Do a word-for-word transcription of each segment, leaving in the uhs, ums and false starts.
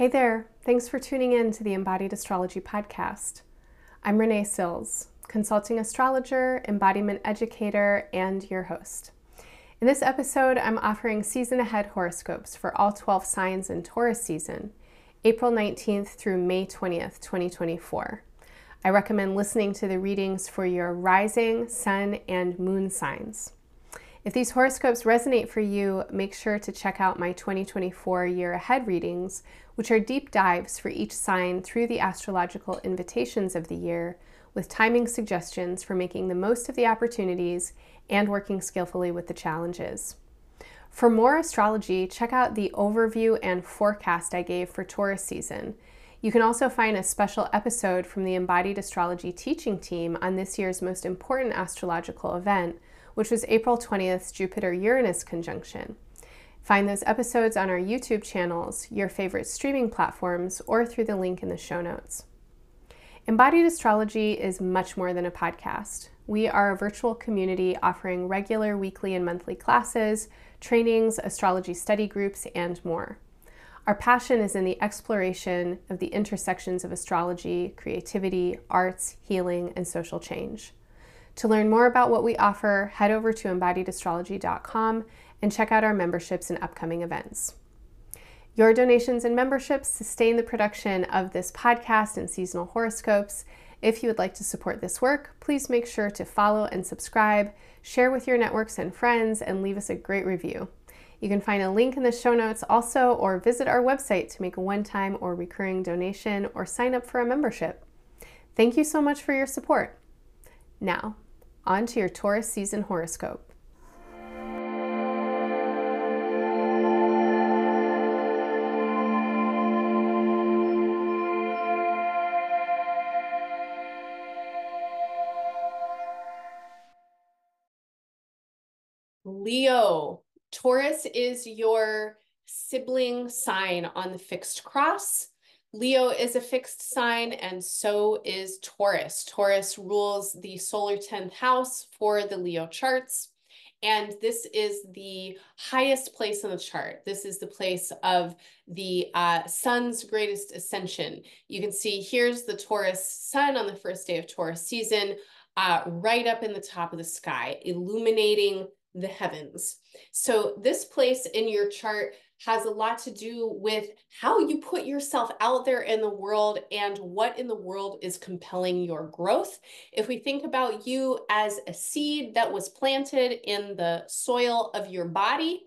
Hey there, thanks for tuning in to the Embodied Astrology Podcast. I'm Renee Sills, consulting astrologer, embodiment educator, and your host. In this episode, I'm offering season ahead horoscopes for all twelve signs in Taurus season, April nineteenth through May twentieth, twenty twenty-four. I recommend listening to the readings for your rising, sun, and moon signs. If these horoscopes resonate for you, make sure to check out my twenty twenty-four year ahead readings, which are deep dives for each sign through the astrological invitations of the year, with timing suggestions for making the most of the opportunities and working skillfully with the challenges. For more astrology, check out the overview and forecast I gave for Taurus season. You can also find a special episode from the Embodied Astrology teaching team on this year's most important astrological event, which was April twentieth Jupiter-Uranus conjunction. Find those episodes on our YouTube channels, your favorite streaming platforms, or through the link in the show notes. Embodied Astrology is much more than a podcast. We are a virtual community offering regular weekly and monthly classes, trainings, astrology study groups, and more. Our passion is in the exploration of the intersections of astrology, creativity, arts, healing, and social change. To learn more about what we offer, head over to embodied astrology dot com and check out our memberships and upcoming events. Your donations and memberships sustain the production of this podcast and seasonal horoscopes. If you would like to support this work, please make sure to follow and subscribe, share with your networks and friends, and leave us a great review. You can find a link in the show notes also, or visit our website to make a one-time or recurring donation or sign up for a membership. Thank you so much for your support. Now, on to your Taurus season horoscope. Leo, Taurus is your sibling sign on the fixed cross. Leo is a fixed sign, and so is Taurus. Taurus rules the solar tenth house for the Leo charts, and this is the highest place on the chart. This is the place of the uh, sun's greatest ascension. You can see here's the Taurus sun on the first day of Taurus season, uh, right up in the top of the sky, illuminating the heavens. So this place in your chart has a lot to do with how you put yourself out there in the world and what in the world is compelling your growth. If we think about you as a seed that was planted in the soil of your body,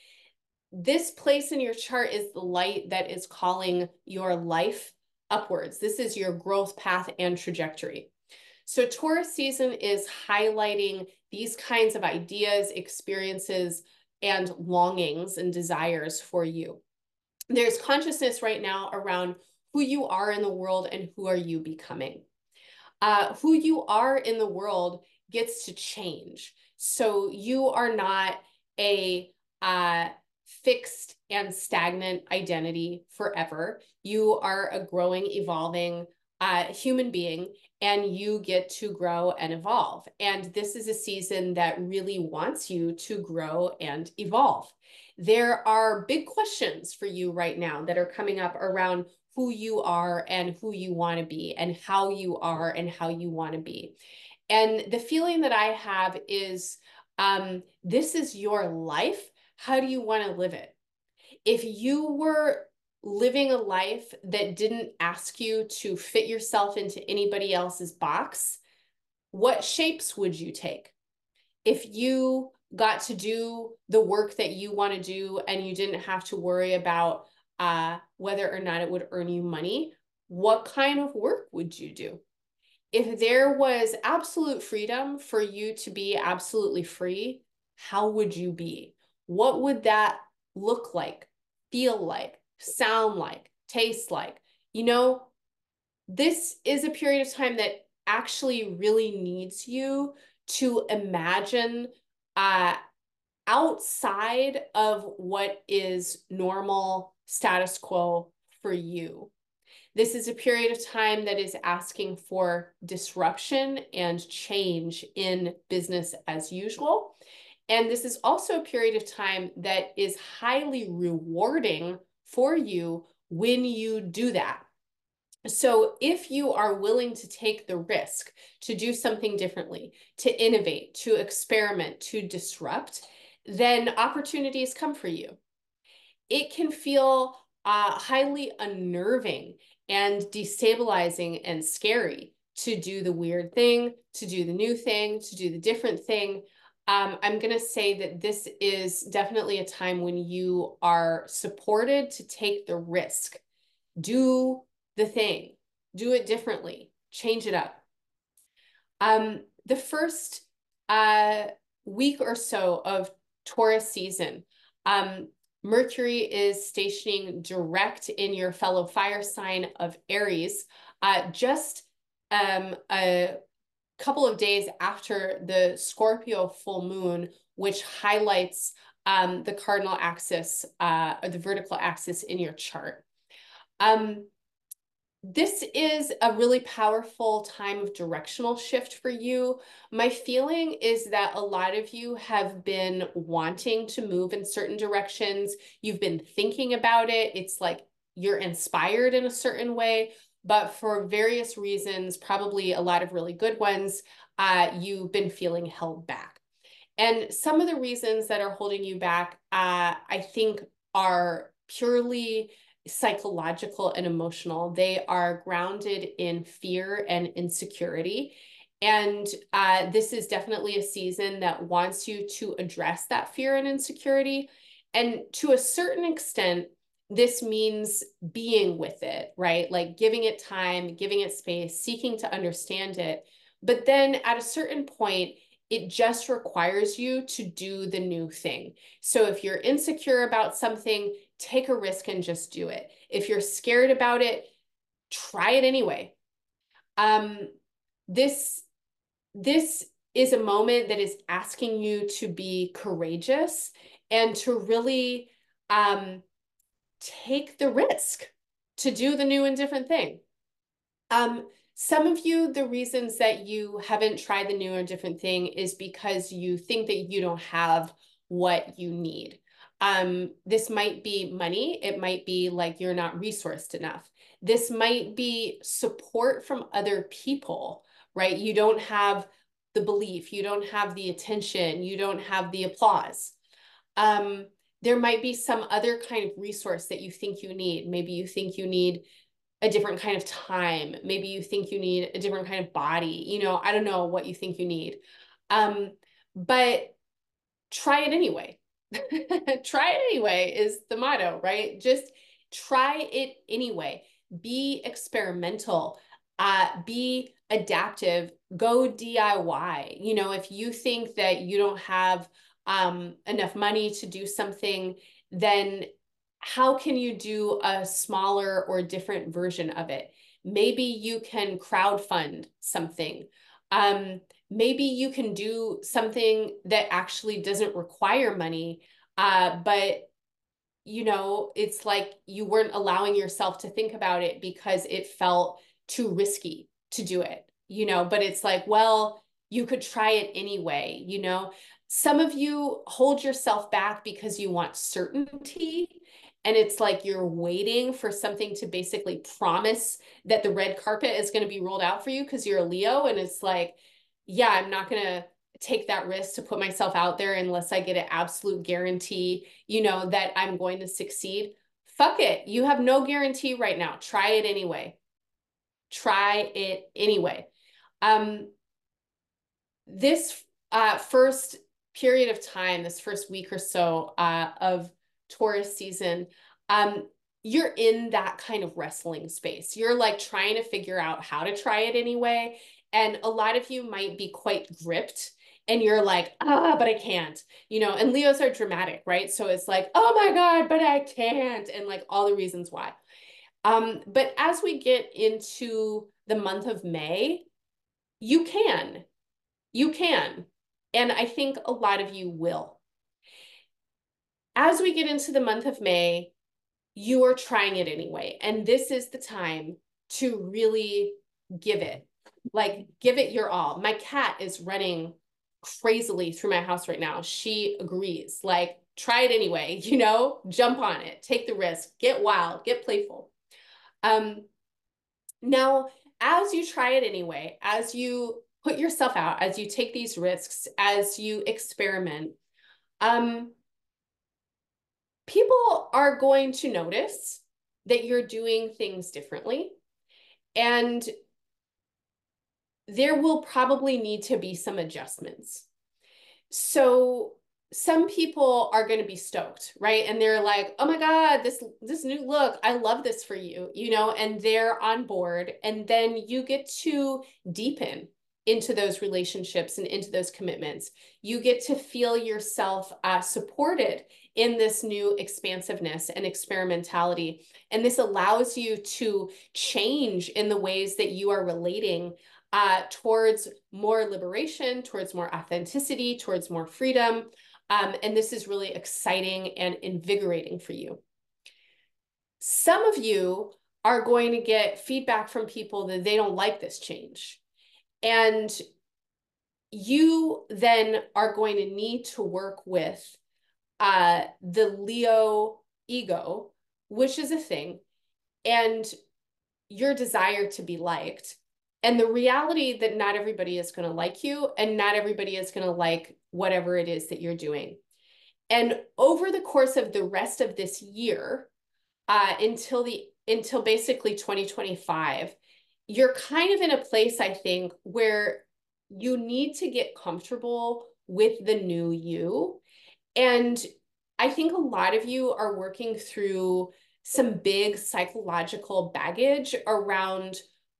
this place in your chart is the light that is calling your life upwards. This is your growth path and trajectory. So Taurus season is highlighting these kinds of ideas, experiences, and longings and desires for you. There's consciousness right now around who you are in the world and who are you becoming. Uh, who you are in the world gets to change. So you are not a uh, fixed and stagnant identity forever. You are a growing, evolving uh, human being, and you get to grow and evolve. And this is a season that really wants you to grow and evolve. There are big questions for you right now that are coming up around who you are and who you want to be and how you are and how you want to be. And the feeling that I have is, um, this is your life. How do you want to live it? If you were living a life that didn't ask you to fit yourself into anybody else's box, what shapes would you take? If you got to do the work that you want to do and you didn't have to worry about uh, whether or not it would earn you money, what kind of work would you do? If there was absolute freedom for you to be absolutely free, how would you be? What would that look like, feel like, sound like, taste like? You know, this is a period of time that actually really needs you to imagine uh, outside of what is normal status quo for you. This is a period of time that is asking for disruption and change in business as usual. And this is also a period of time that is highly rewarding for you when you do that. So if you are willing to take the risk to do something differently, to innovate, to experiment, to disrupt, then opportunities come for you. It can feel uh, highly unnerving and destabilizing and scary to do the weird thing, to do the new thing, to do the different thing. Um, I'm going to say that this is definitely a time when you are supported to take the risk. Do the thing, do it differently, change it up. Um, the first uh, week or so of Taurus season, um, Mercury is stationing direct in your fellow fire sign of Aries, uh, just um, a couple of days after the Scorpio full moon, which highlights um, the cardinal axis uh, or the vertical axis in your chart. Um, this is a really powerful time of directional shift for you. My feeling is that a lot of you have been wanting to move in certain directions. You've been thinking about it. It's like you're inspired in a certain way, but for various reasons, probably a lot of really good ones, uh, you've been feeling held back. And some of the reasons that are holding you back, uh, I think, are purely psychological and emotional. They are grounded in fear and insecurity. And uh, this is definitely a season that wants you to address that fear and insecurity. And to a certain extent, this means being with it, right? Like giving it time, giving it space, seeking to understand it. But then at a certain point, it just requires you to do the new thing. So if you're insecure about something, take a risk and just do it. If you're scared about it, try it anyway. Um, this, this is a moment that is asking you to be courageous and to really um, take the risk to do the new and different thing. Um, some of you, the reasons that you haven't tried the new or different thing is because you think that you don't have what you need. Um, this might be money. It might be like you're not resourced enough. This might be support from other people, right? You don't have the belief, you don't have the attention, you don't have the applause. Um, there might be some other kind of resource that you think you need. Maybe you think you need a different kind of time. Maybe you think you need a different kind of body. You know, I don't know what you think you need. Um, but try it anyway. Try it anyway is the motto, right? Just try it anyway. Be experimental. Uh, be adaptive. Go D I Y. You know, if you think that you don't have um, enough money to do something, then how can you do a smaller or different version of it? Maybe you can crowdfund something. Um, maybe you can do something that actually doesn't require money, uh, but you know, it's like you weren't allowing yourself to think about it because it felt too risky to do it, you know, but it's like, well, you could try it anyway, you know. Some of you hold yourself back because you want certainty. And it's like you're waiting for something to basically promise that the red carpet is going to be rolled out for you because you're a Leo. And it's like, yeah, I'm not going to take that risk to put myself out there unless I get an absolute guarantee, you know, that I'm going to succeed. Fuck it. You have no guarantee right now. Try it anyway. Try it anyway. Um, this uh, first period of time, this first week or so uh, of Taurus season, um, you're in that kind of wrestling space. You're like trying to figure out how to try it anyway. And a lot of you might be quite gripped and you're like, ah, but I can't, you know, and Leos are dramatic, right? So it's like, oh my God, but I can't. And like all the reasons why. Um, but as we get into the month of May, you can, you can. And I think a lot of you will. As we get into the month of May, you are trying it anyway. And this is the time to really give it, like give it your all. My cat is running crazily through my house right now. She agrees. Like, try it anyway, you know, jump on it, take the risk, get wild, get playful. Um, now, as you try it anyway, as you put yourself out, as you take these risks, as you experiment, um, people are going to notice that you're doing things differently. And there will probably need to be some adjustments. So some people are going to be stoked, right? And they're like, oh my God, this, this new look, I love this for you, you know, and they're on board. And then you get to deepen into those relationships and into those commitments. You get to feel yourself uh, supported in this new expansiveness and experimentality. And this allows you to change in the ways that you are relating uh, towards more liberation, towards more authenticity, towards more freedom. Um, and this is really exciting and invigorating for you. Some of you are going to get feedback from people that they don't like this change. And you then are going to need to work with uh, the Leo ego, which is a thing, and your desire to be liked, and the reality that not everybody is going to like you, and not everybody is going to like whatever it is that you're doing. And over the course of the rest of this year, uh, until the until basically twenty twenty-five, you're kind of in a place, I think, where you need to get comfortable with the new you. And I think a lot of you are working through some big psychological baggage around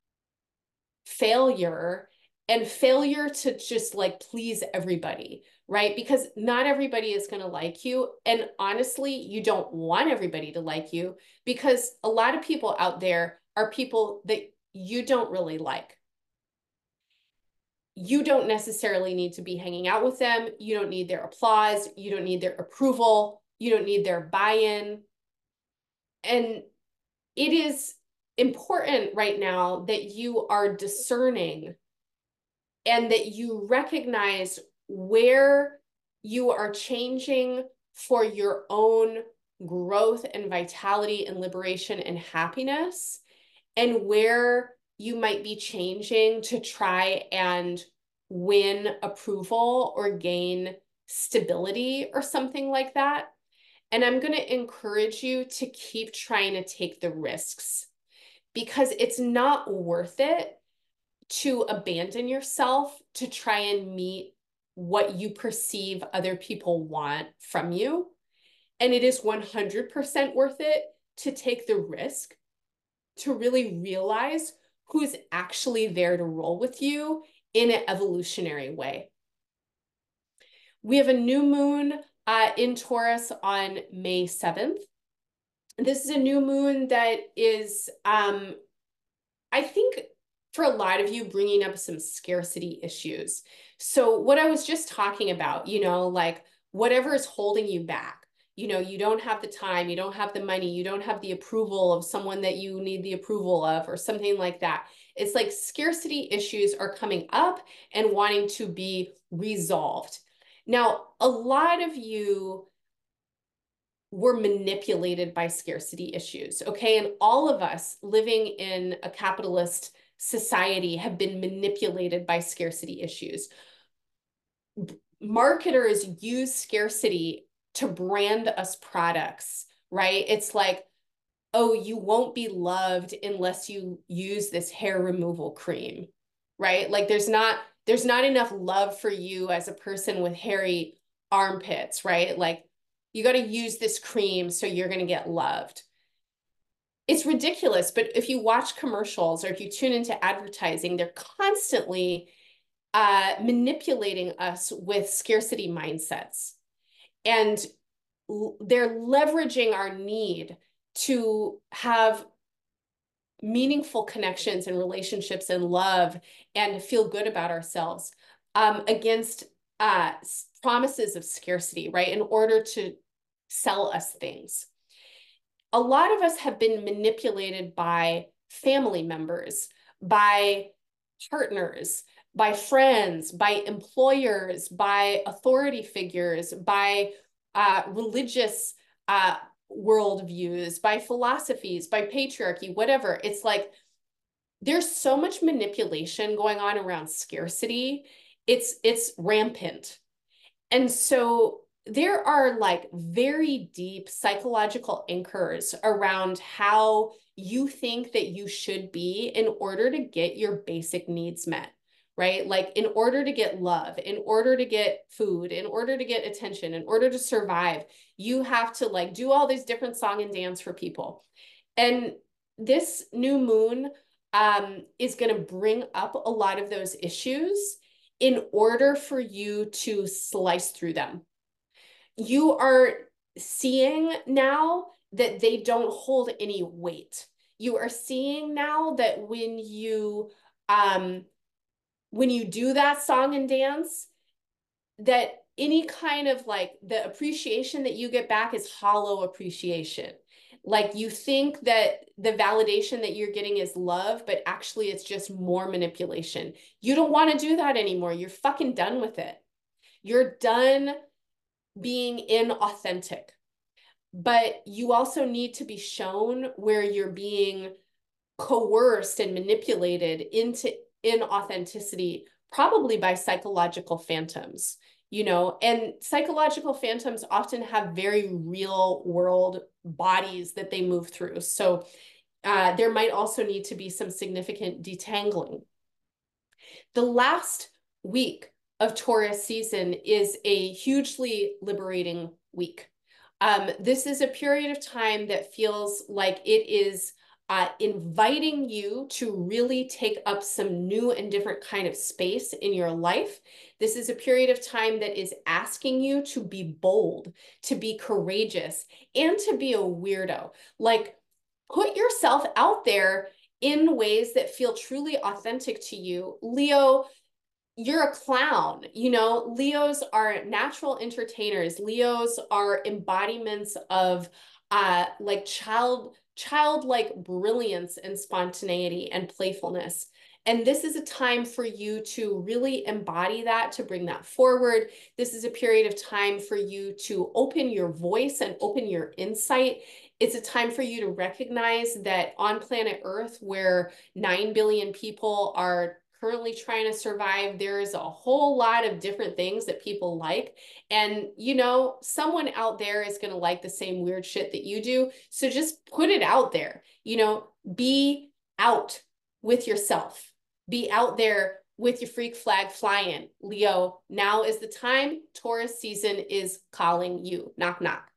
failure and failure to just like please everybody, right? Because not everybody is going to like you. And honestly, you don't want everybody to like you, because a lot of people out there are people that you don't really like. You don't necessarily need to be hanging out with them. You don't need their applause. You don't need their approval. You don't need their buy-in. And it is important right now that you are discerning and that you recognize where you are changing for your own growth and vitality and liberation and happiness, and where you might be changing to try and win approval or gain stability or something like that. And I'm going to encourage you to keep trying to take the risks, because it's not worth it to abandon yourself to try and meet what you perceive other people want from you. And it is one hundred percent worth it to take the risk to really realize who's actually there to roll with you in an evolutionary way. We have a new moon uh, in Taurus on May seventh. This is a new moon that is, um, I think, for a lot of you, bringing up some scarcity issues. So what I was just talking about, you know, like whatever is holding you back, you know, you don't have the time, you don't have the money, you don't have the approval of someone that you need the approval of, or something like that. It's like scarcity issues are coming up and wanting to be resolved. Now, a lot of you were manipulated by scarcity issues, okay? And all of us living in a capitalist society have been manipulated by scarcity issues. Marketers use scarcity to brand us products, right? It's like, oh, you won't be loved unless you use this hair removal cream, right? Like there's not, there's not enough love for you as a person with hairy armpits, right? Like you got to use this cream so you're going to get loved. It's ridiculous, but if you watch commercials or if you tune into advertising, they're constantly uh, manipulating us with scarcity mindsets. And they're leveraging our need to have meaningful connections and relationships and love and feel good about ourselves um, against uh, promises of scarcity, right? In order to sell us things. A lot of us have been manipulated by family members, by partners, by friends, by employers, by authority figures, by uh, religious uh, worldviews, by philosophies, by patriarchy, whatever. It's like there's so much manipulation going on around scarcity. It's it's rampant. And so there are like very deep psychological anchors around how you think that you should be in order to get your basic needs met, right? Like in order to get love, in order to get food, in order to get attention, in order to survive, you have to like do all these different song and dance for people. And this new moon um, is going to bring up a lot of those issues in order for you to slice through them. You are seeing now that they don't hold any weight. You are seeing now that when you um, when you do that song and dance, that any kind of like the appreciation that you get back is hollow appreciation. Like you think that the validation that you're getting is love, but actually it's just more manipulation. You don't want to do that anymore. You're fucking done with it. You're done being inauthentic. But you also need to be shown where you're being coerced and manipulated into inauthenticity, probably by psychological phantoms. You know, and psychological phantoms often have very real world bodies that they move through. So uh, there might also need to be some significant detangling. The last week of Taurus season is a hugely liberating week. Um, this is a period of time that feels like it is Uh, inviting you to really take up some new and different kind of space in your life. This is a period of time that is asking you to be bold, to be courageous, and to be a weirdo. Like, put yourself out there in ways that feel truly authentic to you. Leo, you're a clown. You know, Leos are natural entertainers. Leos are embodiments of uh, like child childlike brilliance and spontaneity and playfulness. And this is a time for you to really embody that, to bring that forward. This is a period of time for you to open your voice and open your insight. It's a time for you to recognize that on planet Earth, where nine billion people are currently trying to survive, there's a whole lot of different things that people like. And, you know, someone out there is going to like the same weird shit that you do. So just put it out there, you know, be out with yourself, be out there with your freak flag flying. Leo, now is the time. Taurus season is calling you. Knock, knock.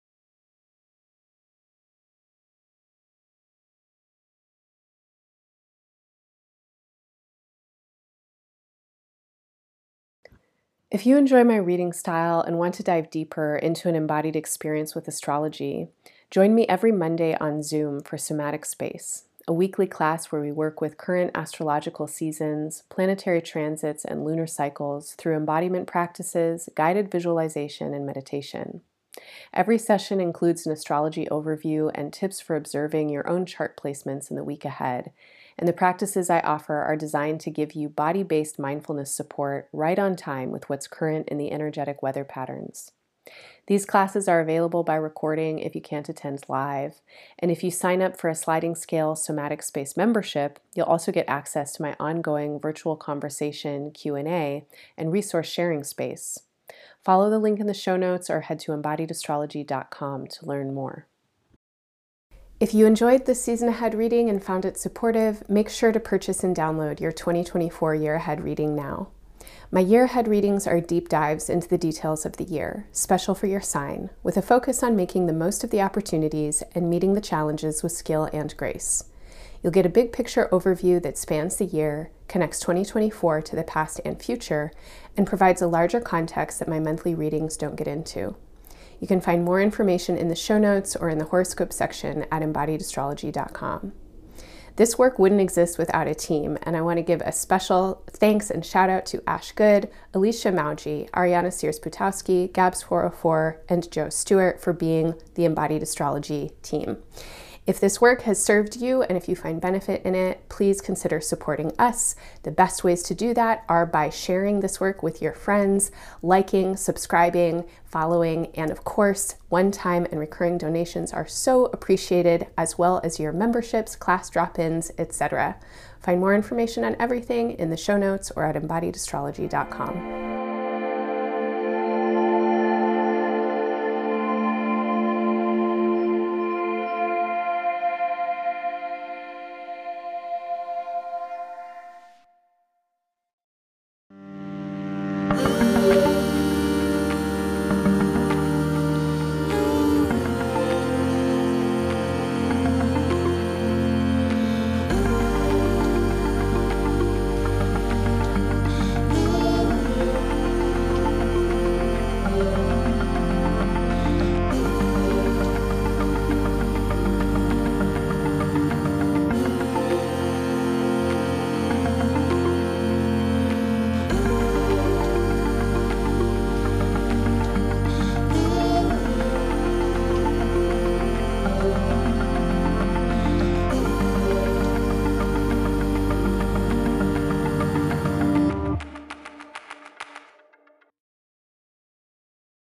If you enjoy my reading style and want to dive deeper into an embodied experience with astrology, join me every Monday on Zoom for Somatic Space, a weekly class where we work with current astrological seasons, planetary transits, and lunar cycles through embodiment practices, guided visualization, and meditation. Every session includes an astrology overview and tips for observing your own chart placements in the week ahead. And the practices I offer are designed to give you body-based mindfulness support right on time with what's current in the energetic weather patterns. These classes are available by recording if you can't attend live. And if you sign up for a sliding scale Somatic Space membership, you'll also get access to my ongoing virtual conversation, Q and A, and resource sharing space. Follow the link in the show notes or head to embodied astrology dot com to learn more. If you enjoyed this season ahead reading and found it supportive, make sure to purchase and download your twenty twenty-four year ahead reading now. My year ahead readings are deep dives into the details of the year, special for your sign, with a focus on making the most of the opportunities and meeting the challenges with skill and grace. You'll get a big picture overview that spans the year, connects twenty twenty-four to the past and future, and provides a larger context that my monthly readings don't get into. You can find more information in the show notes or in the horoscope section at embodied astrology dot com. This work wouldn't exist without a team, and I want to give a special thanks and shout out to Ash Good, Alicia Mauji, Ariana Sears-Putowski, Gabs four oh four, and Joe Stewart for being the Embodied Astrology team. If this work has served you and if you find benefit in it, please consider supporting us. The best ways to do that are by sharing this work with your friends, liking, subscribing, following, and of course, one-time and recurring donations are so appreciated, as well as your memberships, class drop-ins, et cetera. Find more information on everything in the show notes or at embodied astrology dot com.